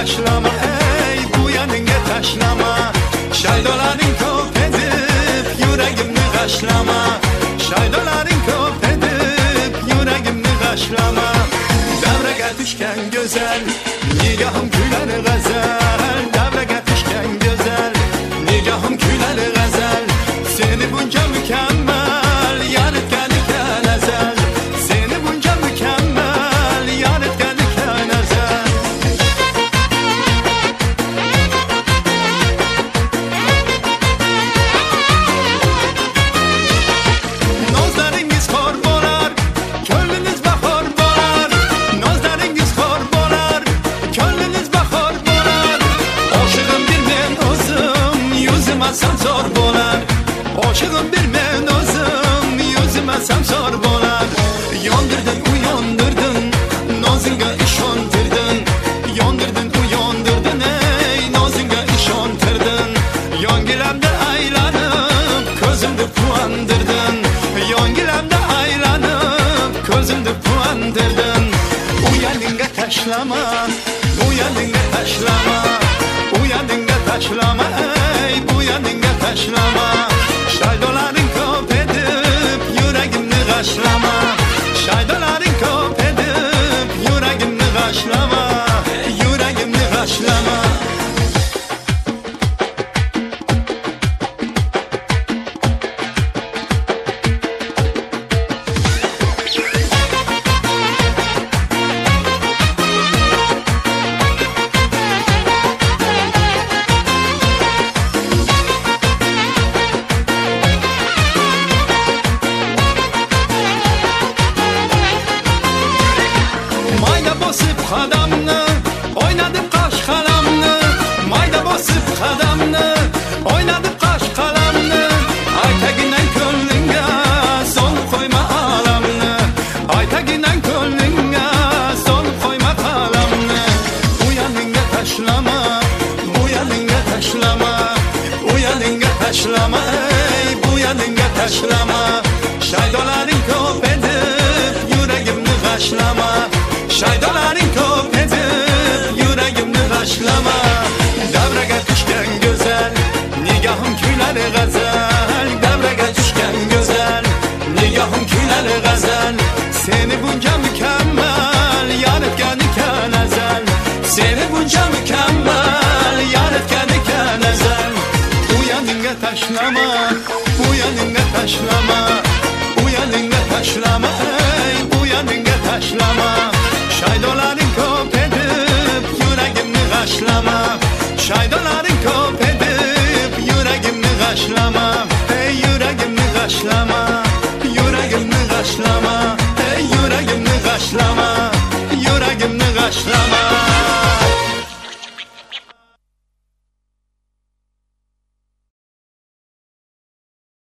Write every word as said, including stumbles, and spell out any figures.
taşlama ey bu yanınga taşlama. Shaydolaring ko'p edib yuragimni g'ashlama. Shaydolaring ko'p edib yuragimni g'ashlama. Davraga tushgan go'zal nigohim kuylar g'azal. Davraga tushgan go'zal nigohim kuylar g'azal. Seni buncha mukammal yaratgan ekan azal. Seni buncha mukammal yaratgan ekan azal. Nozlaringiz xor bo'lar, ko'ngliniz bahor bo'lar. Nozlaringiz xor bo'lar, ko'ngliniz bahor bo'lar. Oshig'im bir men o'zim, yuzima samsor bo'lar. Oshig'im bir men o'zim, yuzima samsor bo'lar. Yondirdin u yondirdin, nozingga ishontirdin. Yondirdin u yondirdin, ey nozingga ishontirdin. Yongilamda aylanib, ko'zimni quvondirdin. Yongilamda aylanib, ko'zimni quvondirdin. U yaningga tashlama, u yaningga tashlama. U yaningga tashlama, ey bu yaningga tashlama. Shaydolaring ko'p edib yuragimni g'ashlama. Shaydolaring ko'p edib yuragimni g'ashlama. Yuragimni g'ashlama. Mayda bosib qadamni, o'ynadib qosh qalamni. Mayda bosib qadamni, o'ynadib qosh qalamni. Aytaginan ko'nglinga solib qo'yma alamni. Aytaginan ko'nglinga solib qo'yma qalamni. U yaningga tashlama, bu yaningga tashlama. U yaningga tashlama, ey bu yaningga tashlama. Shaydolaring ko'p edib yuragimni g'ashlama. Shaydolaring ko'p edib yuragimni g'ashlama. Davraga tushgan go'zal nigohim kuylar g'azal. Davraga tushgan go'zal nigohim kuylar g'azal. Seni buncha mukammal yaratgan ekan azal. Seni buncha mukammal yaratgan ekan azal. U yaningga tashlama, bu yaningga tashlama. U yaningga tashlama, ey bu yaningga tashlama. Shaydolaring ko'p edib yuragimni g'ashlama. Shaydolaring ko'p edib yuragimni g'ashlama. Ey yuragimni g'ashlama. Yuragimni g'ashlama. Ey yuragimni g'ashlama. Yuragimni g'ashlama.